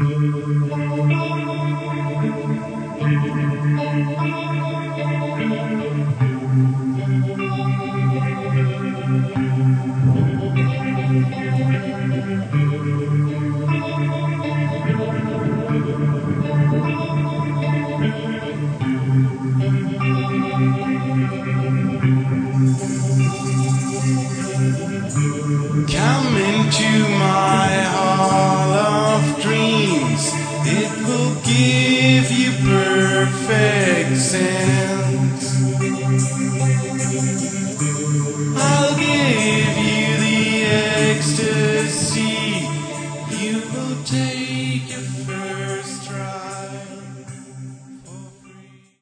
Come into my hall of dreams. It will give you perfect sense. I